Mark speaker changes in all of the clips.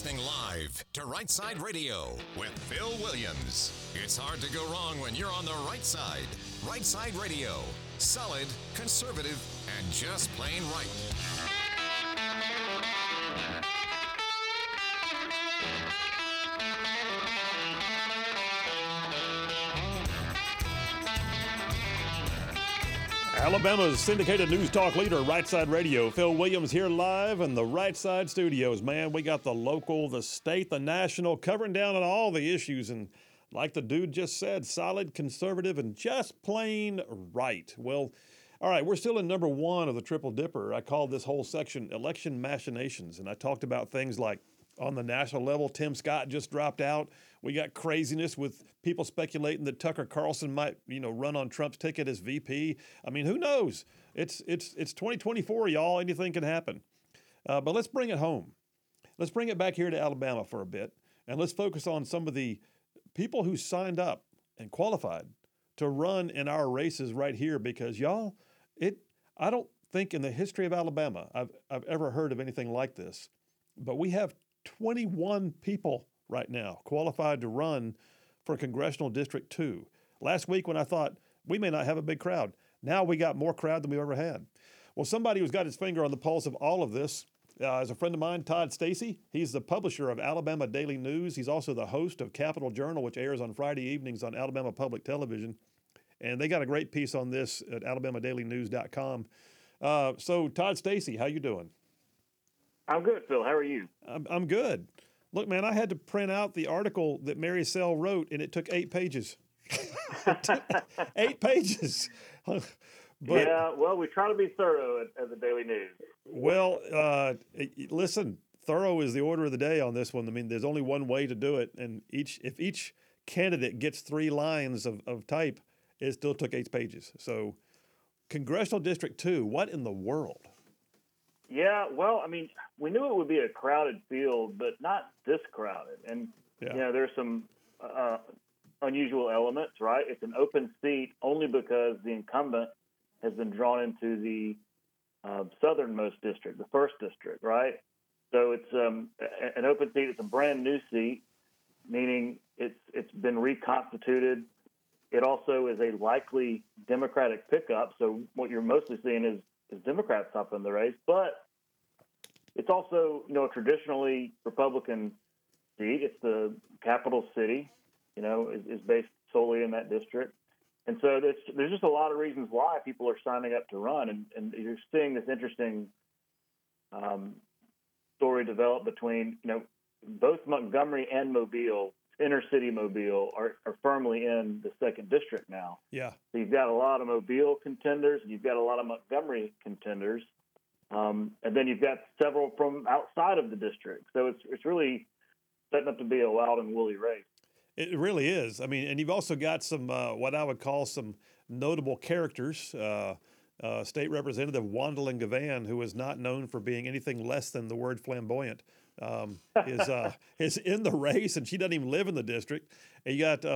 Speaker 1: Live to Right Side Radio with Phil Williams. It's hard to go wrong when you're on the right side. Right Side Radio. Solid, conservative, and just plain right.
Speaker 2: Alabama's syndicated news talk leader, Right Side Radio. Phil Williams here live in the Right Side studios. Man, we got the local, the state, the national, covering down on all the issues. And like the dude just said, solid, conservative, and just plain right. Well, all right, we're still in number one of the Triple Dipper. I called this whole section Election Machinations. And I talked about things like on the national level, Tim Scott just dropped out. We got craziness with people speculating that Tucker Carlson might, run on Trump's ticket as VP. I mean, who knows? It's 2024, y'all. Anything can happen. But let's bring it home. Let's bring it back here to Alabama for a bit, and let's focus on some of the people who signed up and qualified to run in our races right here. Because y'all, I don't think in the history of Alabama I've ever heard of anything like this. But we have 21 people right now qualified to run for Congressional District 2. Last week when I thought we may not have a big crowd, now we got more crowd than we've ever had. Well, somebody who's got his finger on the pulse of all of this is a friend of mine, Todd Stacy. He's the publisher of Alabama Daily News. He's also the host of Capital Journal, which airs on Friday evenings on Alabama Public Television. And they got a great piece on this at alabamaDailyNews.com. So Todd Stacy, how you doing?
Speaker 3: I'm good, Phil. How are you?
Speaker 2: I'm good. Look, man, I had to print out the article that Mary Sell wrote, and it took 8 pages. 8 pages. But,
Speaker 3: yeah, well, we try to be thorough at the Daily News.
Speaker 2: Well, listen, thorough is the order of the day on this one. I mean, there's only one way to do it, and if each candidate gets 3 lines of type, it still took 8 pages. So, Congressional District 2, what in the world?
Speaker 3: Yeah, well, I mean, we knew it would be a crowded field, but not this crowded. And, there's some unusual elements, right? It's an open seat only because the incumbent has been drawn into the southernmost district, the 1st district, right? So it's an open seat. It's a brand new seat, meaning it's been reconstituted. It also is a likely Democratic pickup. So what you're mostly seeing is Democrats up in the race, but it's also, a traditionally Republican seat. It's the capital city, is based solely in that district. And so there's just a lot of reasons why people are signing up to run. And you're seeing this interesting story develop between, both Montgomery and Mobile, inner city Mobile, are firmly in the 2nd district now.
Speaker 2: Yeah.
Speaker 3: So you've got a lot of Mobile contenders, and you've got a lot of Montgomery contenders, and then you've got several from outside of the district. So it's really setting up to be a wild and woolly race.
Speaker 2: It really is. I mean, and you've also got some what I would call some notable characters. State Representative Wandolyn Gavan, who is not known for being anything less than the word flamboyant, is in the race, and she doesn't even live in the district. And you got,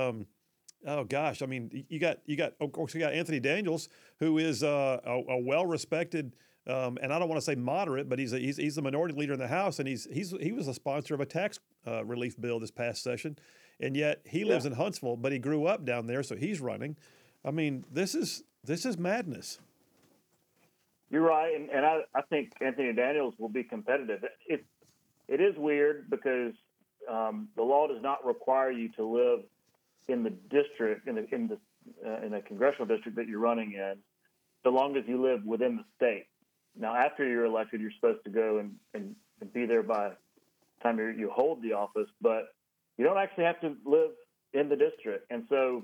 Speaker 2: you got of course you got Anthony Daniels, who is a well-respected, and I don't want to say moderate, but he's the minority leader in the House, and he was a sponsor of a tax relief bill this past session, and yet he lives in Huntsville, but he grew up down there, so he's running. I mean, this is madness.
Speaker 3: You're right, and I think Anthony Daniels will be competitive. It is weird because the law does not require you to live in the district, in a congressional district that you're running in, so long as you live within the state. Now, after you're elected, you're supposed to go and be there by the time you hold the office, but you don't actually have to live in the district. And so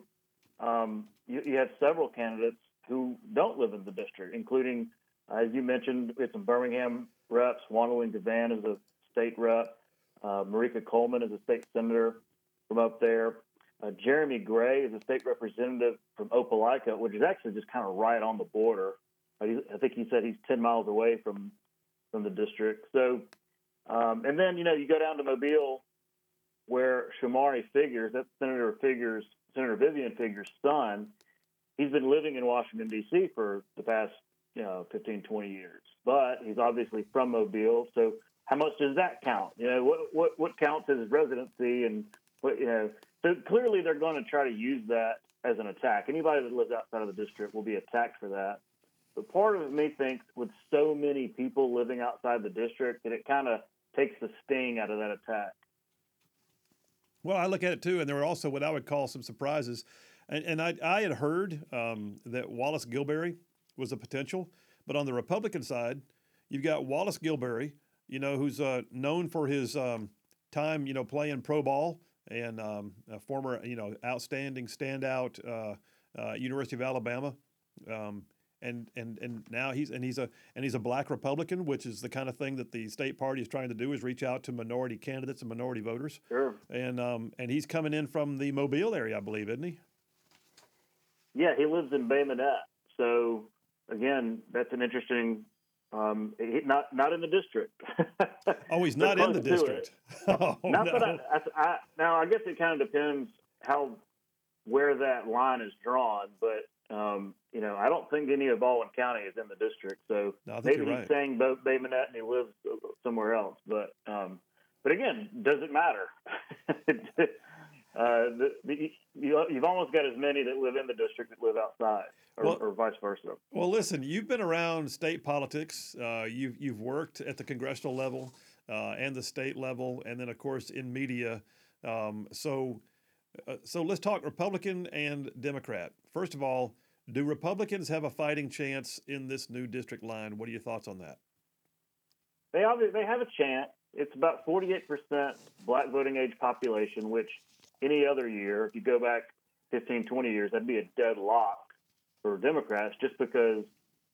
Speaker 3: you have several candidates who don't live in the district, including, as you mentioned, it's some Birmingham reps. Wandolyn Gavan is a state rep. Marika Coleman is a state senator from up there. Jeremy Gray is a state representative from Opelika, which is actually just kind of right on the border. I think he said he's 10 miles away from the district. So, and then, you go down to Mobile, where Shamari Figures, that's Senator Vivian Figures' son, he's been living in Washington, D.C. for the past, 15, 20 years. But he's obviously from Mobile. So how much does that count? What counts as residency, and what So clearly, they're going to try to use that as an attack. Anybody that lives outside of the district will be attacked for that. But part of me thinks, with so many people living outside the district, that it kind of takes the sting out of that attack.
Speaker 2: Well, I look at it too, and there were also what I would call some surprises. And I had heard that Wallace Gilberry was a potential, but on the Republican side, you've got Wallace Gilberry, who's known for his time, playing pro ball, and a former, outstanding standout University of Alabama, and now he's a black Republican, which is the kind of thing that the state party is trying to do, is reach out to minority candidates and minority voters.
Speaker 3: Sure.
Speaker 2: And he's coming in from the Mobile area, I believe, isn't he?
Speaker 3: Yeah, he lives in Bay Minette. So again, that's an interesting. Not in the district.
Speaker 2: Oh, he's not in the district. Oh,
Speaker 3: not
Speaker 2: no.
Speaker 3: that now, I guess it kind of depends where that line is drawn, but I don't think any of Baldwin County is in the district. So
Speaker 2: no, I think
Speaker 3: maybe
Speaker 2: you're
Speaker 3: he's
Speaker 2: right.
Speaker 3: saying Bay Minette and he lives somewhere else. But again, does it matter? You've almost got as many that live in the district that live outside, or vice versa.
Speaker 2: Well, listen, you've been around state politics. You've worked at the congressional level and the state level, and then of course in media. So let's talk Republican and Democrat. First of all, do Republicans have a fighting chance in this new district line? What are your thoughts on that?
Speaker 3: They have a chance. It's about 48% black voting age population, which any other year, if you go back 15, 20 years, that'd be a deadlock for Democrats, just because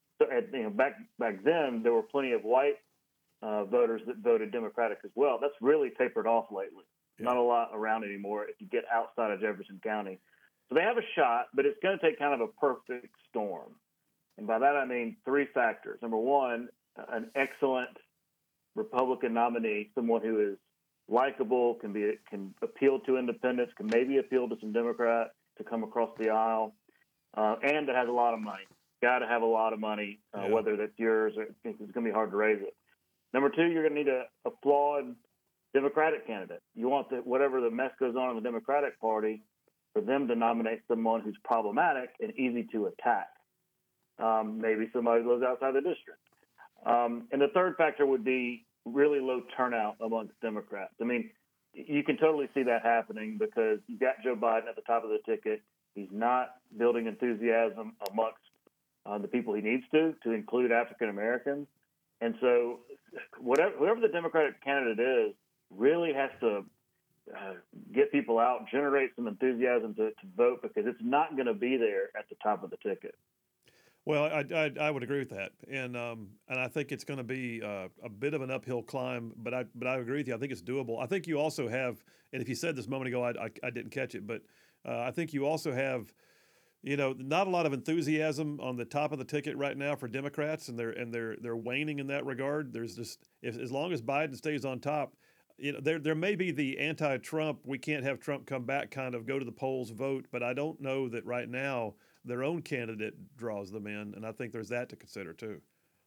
Speaker 3: back then there were plenty of white voters that voted Democratic as well. That's really tapered off lately. Yeah. Not a lot around anymore if you get outside of Jefferson County. So they have a shot, but it's going to take kind of a perfect storm. And by that I mean three factors. Number one, an excellent Republican nominee, someone who is likable, can appeal to independents, can maybe appeal to some Democrats to come across the aisle, and that has a lot of money. Got to have a lot of money, whether that's yours or it's going to be hard to raise it. Number two, you're going to need a flawed Democratic candidate. You want whatever the mess goes on in the Democratic Party, for them to nominate someone who's problematic and easy to attack. Maybe somebody who lives outside the district. And the third factor would be really low turnout amongst Democrats. I mean, you can totally see that happening because you've got Joe Biden at the top of the ticket. He's not building enthusiasm amongst the people he needs to include African Americans. And so whoever the Democratic candidate is really has to get people out, generate some enthusiasm to vote, because it's not going to be there at the top of the ticket.
Speaker 2: Well, I would agree with that, and I think it's going to be a bit of an uphill climb, but I agree with you. I think it's doable. I think you also have, and if you said this a moment ago, I didn't catch it, but I think you also have, not a lot of enthusiasm on the top of the ticket right now for Democrats, and they're waning in that regard. There's just as long as Biden stays on top, there may be the anti-Trump, we can't have Trump come back kind of go to the polls vote, but I don't know that right now their own candidate draws them in, and I think there's that to consider too.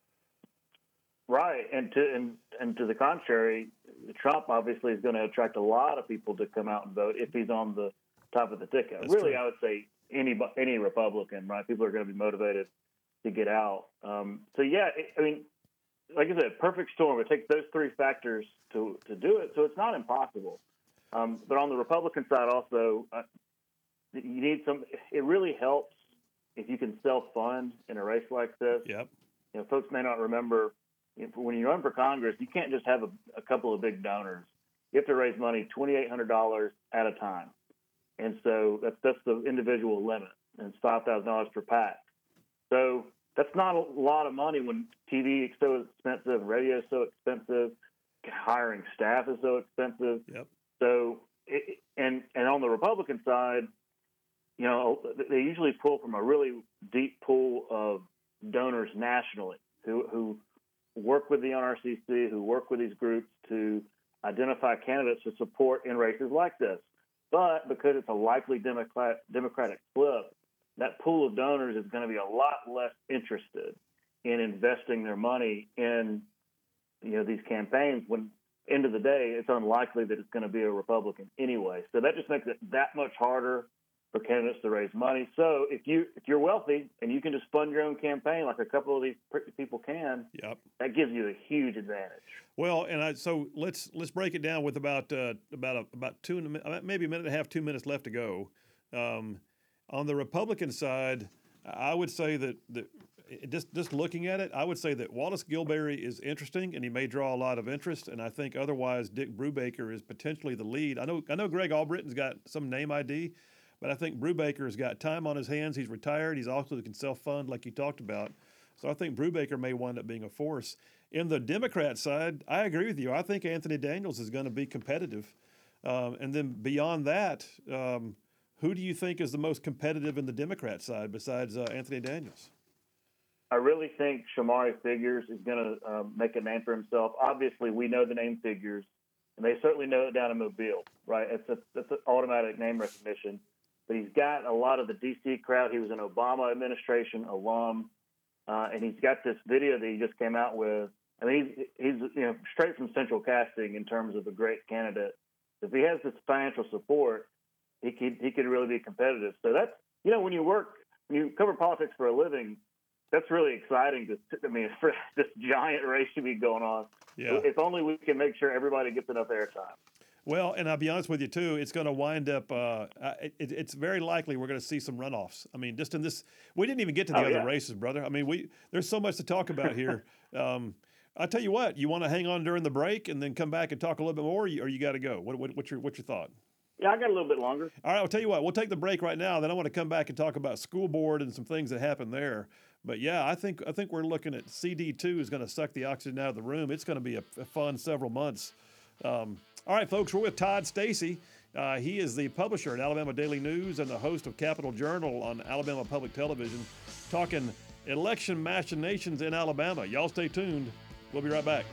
Speaker 3: Right, and to the contrary, Trump obviously is going to attract a lot of people to come out and vote if he's on the top of the ticket.
Speaker 2: That's
Speaker 3: really,
Speaker 2: true.
Speaker 3: I would say any Republican, right? People are going to be motivated to get out. Like I said, perfect storm. It takes those three factors to do it, so it's not impossible. But on the Republican side, also, you need some. It really helps if you can self-fund in a race like this.
Speaker 2: Yep.
Speaker 3: Folks may not remember, when you run for Congress, you can't just have a couple of big donors. You have to raise money $2,800 at a time, and so that's the individual limit, and it's $5,000 per PAC. So that's not a lot of money when TV is so expensive, radio is so expensive, hiring staff is so expensive.
Speaker 2: Yep.
Speaker 3: So, and on the Republican side, they usually pull from a really deep pool of donors nationally who work with the NRCC, who work with these groups to identify candidates to support in races like this. But because it's a likely Democratic flip, that pool of donors is going to be a lot less interested in investing their money in these campaigns when end of the day, it's unlikely that it's going to be a Republican anyway. So that just makes it that much harder for candidates to raise money. So if you're wealthy and you can just fund your own campaign like a couple of these people can,
Speaker 2: yep,
Speaker 3: that gives you a huge advantage.
Speaker 2: Well, and so let's break it down with about 2 maybe a minute and a half, 2 minutes left to go. On the Republican side, I would say that just looking at it, I would say that Wallace Gilberry is interesting, and he may draw a lot of interest. And I think otherwise, Dick Brubaker is potentially the lead. I know Greg Albritton's got some name ID, but I think Brubaker's got time on his hands. He's retired. He's also can self-fund like you talked about. So I think Brubaker may wind up being a force. In the Democrat side, I agree with you. I think Anthony Daniels is going to be competitive. And then beyond that, who do you think is the most competitive in the Democrat side besides Anthony Daniels?
Speaker 3: I really think Shamari Figures is going to make a name for himself. Obviously, we know the name Figures, and they certainly know it down in Mobile, right? That's an automatic name recognition. But he's got a lot of the D.C. crowd. He was an Obama administration alum, and he's got this video that he just came out with. I mean, he's straight from central casting in terms of a great candidate. If he has this financial support, he could really be competitive. So that's when you cover politics for a living, that's really exciting. For this giant race to be going on.
Speaker 2: Yeah.
Speaker 3: If only we can make sure everybody gets enough airtime.
Speaker 2: Well, and I'll be honest with you, too, it's going to wind up it's very likely we're going to see some runoffs. I mean, just in this – we didn't even get to the other races, brother. I mean, there's so much to talk about here. I'll tell you what, you want to hang on during the break and then come back and talk a little bit more, or you got to go? What's your thought?
Speaker 3: Yeah, I got a little bit longer.
Speaker 2: All right, I'll tell you what, we'll take the break right now. Then I want to come back and talk about school board and some things that happened there. But, yeah, I think we're looking at CD2 is going to suck the oxygen out of the room. It's going to be a fun several months. All right, folks, we're with Todd Stacy. He is the publisher at Alabama Daily News and the host of Capital Journal on Alabama Public Television, talking election machinations in Alabama. Y'all stay tuned. We'll be right back.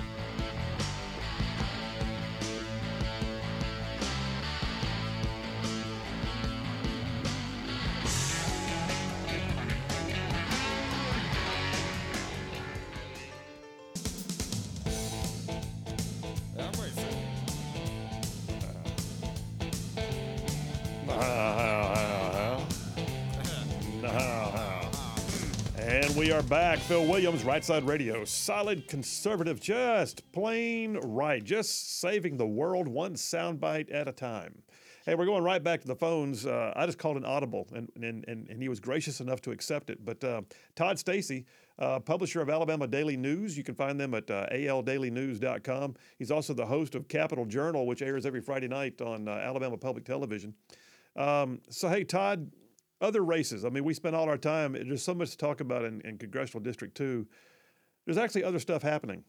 Speaker 2: And we are back. Phil Williams, Right Side Radio. Solid conservative, just plain right. Just saving the world one soundbite at a time. Hey, we're going right back to the phones. I just called an audible, and he was gracious enough to accept it. But Todd Stacy, publisher of Alabama Daily News. You can find them at aldailynews.com. He's also the host of Capital Journal, which airs every Friday night on Alabama Public Television. So, hey, Todd, other races. I mean, we spend all our time. There's so much to talk about in Congressional District 2. There's actually other stuff happening.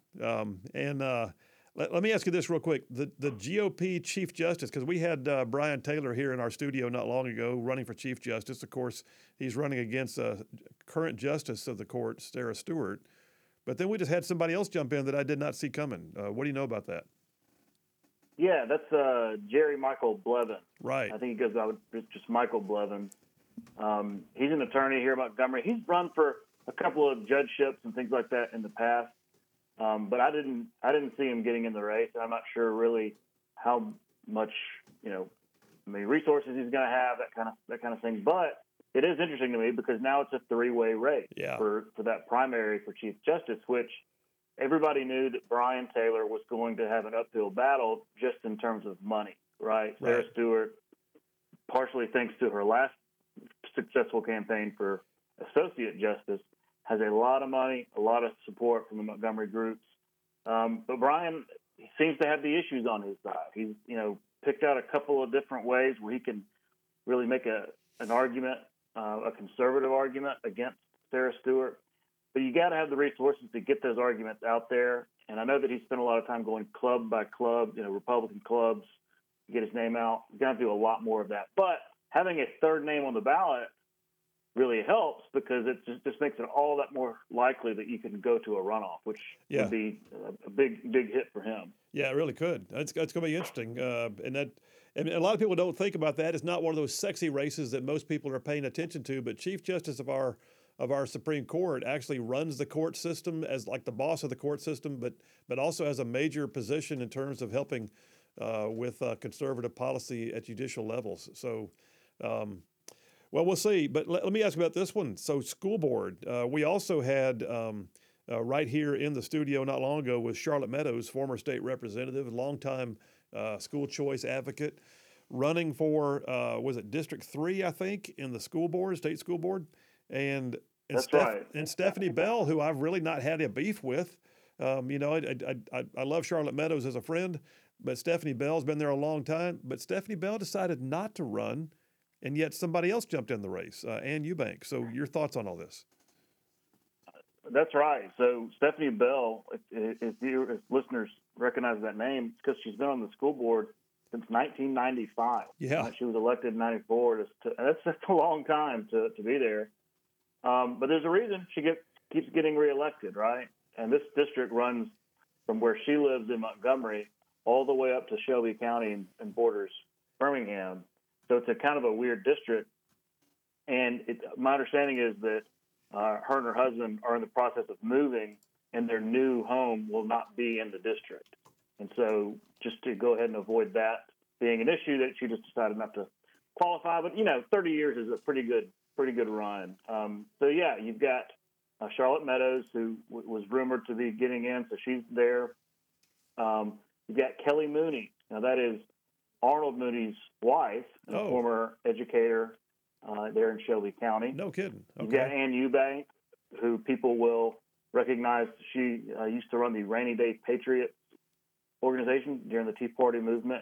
Speaker 2: Let me ask you this real quick. The GOP Chief Justice, because we had Brian Taylor here in our studio not long ago running for Chief Justice. Of course, he's running against current Justice of the Court, Sarah Stewart. But then we just had somebody else jump in that I did not see coming. What do you know about that?
Speaker 3: Yeah, that's Jerry Michael Blevin.
Speaker 2: Right.
Speaker 3: I think he goes by just Michael Blevin. He's an attorney here in Montgomery. He's run for a couple of judgeships and things like that in the past, but I didn't see him getting in the race. I'm not sure really how much resources he's going to have, that kind of thing. But it is interesting to me because now it's a three-way race for that primary for Chief Justice, which everybody knew that Brian Taylor was going to have an uphill battle just in terms of money, right? Sarah Stewart, partially thanks to her last successful campaign for Associate Justice, has a lot of money, a lot of support from the Montgomery groups. But Brian seems to have the issues on his side. He's, picked out a couple of different ways where he can really make an argument, a conservative argument against Sarah Stewart. But you got to have the resources to get those arguments out there. And I know that he spent a lot of time going club by club, Republican clubs, to get his name out. He's going to do a lot more of that. But having a third name on the ballot really helps because it just makes it all that more likely that you can go to a runoff, which would be a big hit for him. Yeah,
Speaker 2: it really could. It's going to be interesting. And a lot of people don't think about that. It's not one of those sexy races that most people are paying attention to, but Chief Justice of our of our Supreme Court actually runs the court system as like the boss of the court system, but also has a major position in terms of helping with conservative policy at judicial levels. So, well, we'll see. But let me ask about this one. So, school board. We also had right here in the studio not long ago was Charlotte Meadows, former state representative, longtime school choice advocate, running for was it District 3, I think, in the school board, state school board, and
Speaker 3: right.
Speaker 2: And Stephanie Bell, who I've really not had a beef with. You know, I love Charlotte Meadows as a friend, but Stephanie Bell's been there a long time. But Stephanie Bell decided not to run, and yet somebody else jumped in the race, Ann Eubank. So your thoughts on all this?
Speaker 3: That's right. So Stephanie Bell, if listeners recognize that name, it's because she's been on the school board since 1995.
Speaker 2: Yeah.
Speaker 3: She was elected in 94. That's a long time to be there. But there's a reason she keeps getting reelected, right? And this district runs from where she lives in Montgomery all the way up to Shelby County and borders Birmingham. So it's a kind of a weird district. And my understanding is that her and her husband are in the process of moving, and their new home will not be in the district. And so just to go ahead and avoid that being an issue, that she just decided not to qualify. But, 30 years is a pretty good run. So, yeah, you've got Charlotte Meadows, who was rumored to be getting in, so she's there. You've got Kelly Mooney. Now, that is Arnold Mooney's wife, and a former educator there in Shelby County.
Speaker 2: No kidding. Okay.
Speaker 3: You've got Ann Eubank, who people will recognize. She used to run the Rainy Day Patriots organization during the Tea Party movement.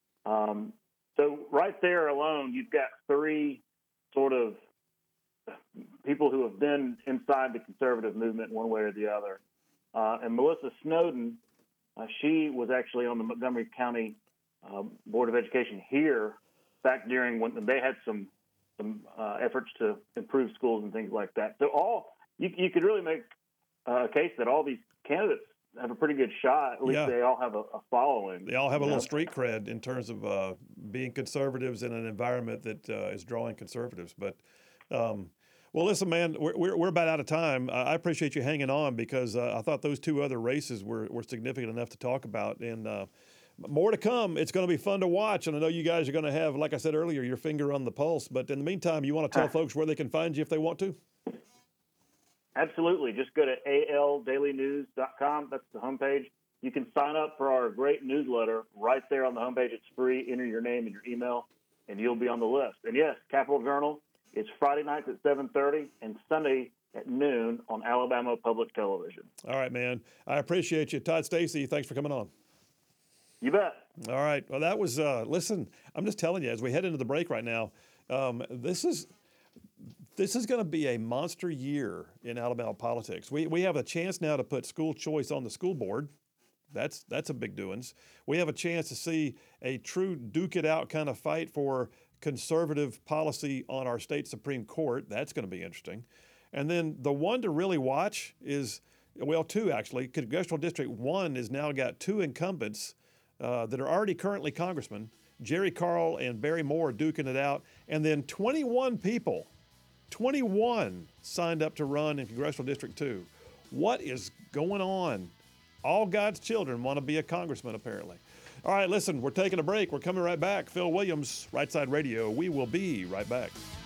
Speaker 3: So right there alone, you've got three sort of people who have been inside the conservative movement one way or the other. And Melissa Snowden, she was actually on the Montgomery County Board of Education here back during when they had some efforts to improve schools and things like that. So you could really make a case that all these candidates have a pretty good shot. At least they all have a following.
Speaker 2: They all have a little street cred in terms of being conservatives in an environment that is drawing conservatives. But well, listen, man, we're about out of time. I appreciate you hanging on because I thought those two other races were significant enough to talk about. And more to come. It's going to be fun to watch. And I know you guys are going to have, like I said earlier, your finger on the pulse. But in the meantime, you want to tell folks where they can find you if they want to?
Speaker 3: Absolutely. Just go to aldailynews.com. That's the homepage. You can sign up for our great newsletter right there on the homepage. It's free. Enter your name and your email, and you'll be on the list. And yes, Capital Journal is Friday nights at 7:30 and Sunday at noon on Alabama Public Television. All
Speaker 2: right, man. I appreciate you. Todd Stacy, thanks for coming on.
Speaker 3: You bet.
Speaker 2: All right. Well, that was, listen, I'm just telling you, as we head into the break right now, this is going to be a monster year in Alabama politics. We have a chance now to put school choice on the school board. That's a big doings. We have a chance to see a true duke it out kind of fight for conservative policy on our state Supreme Court. That's going to be interesting. And then the one to really watch is, well, two actually. Congressional District 1 has now got two incumbents that are already currently congressmen, Jerry Carl and Barry Moore duking it out, and then 21 people, 21 signed up to run in Congressional District 2. What is going on? All God's children want to be a congressman, apparently. All right, listen, we're taking a break. We're coming right back. Phil Williams, Right Side Radio. We will be right back.